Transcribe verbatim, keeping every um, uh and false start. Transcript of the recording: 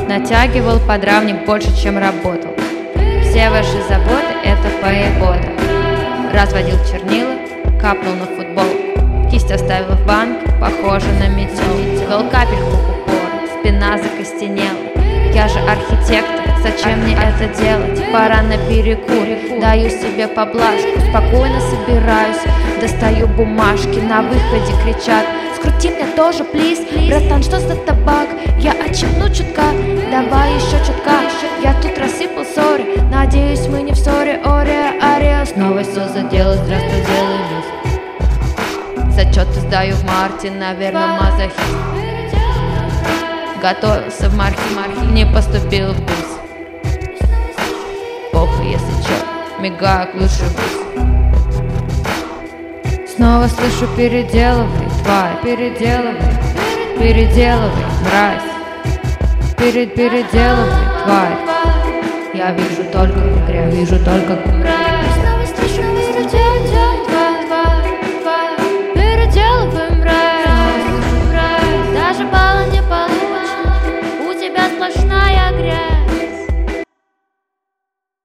Натягивал подрамник больше, чем работал. Все ваши заботы — это поебота. Разводил чернила, капнул на футбол. Кисть оставил в банке, похоже на метел. Вел капельку в упор, спина закостенела. Я же архитектор, зачем мне это делать? Пора на перекур, даю себе поблажку. Спокойно собираюсь, достаю бумажки. На выходе кричат: скрути мне тоже, плиз. Братан, что за табак? Я отщипну чутка, давай еще чутка. Я тут рассыпал ссоры, надеюсь, мы не в ссоре. Ория, ария, снова все задело, здравствуй, делай лист. Зачеты сдаю в марте, наверное, мазохист. Готовился в марке, не поступил в вуз. Похуй, если чё, мигаю к лучше вуз. Снова слышу: переделывай, тварь, переделывай, переделывай, мразь, перед переделывай, тварь. Я вижу только в игре, вижу только в игре.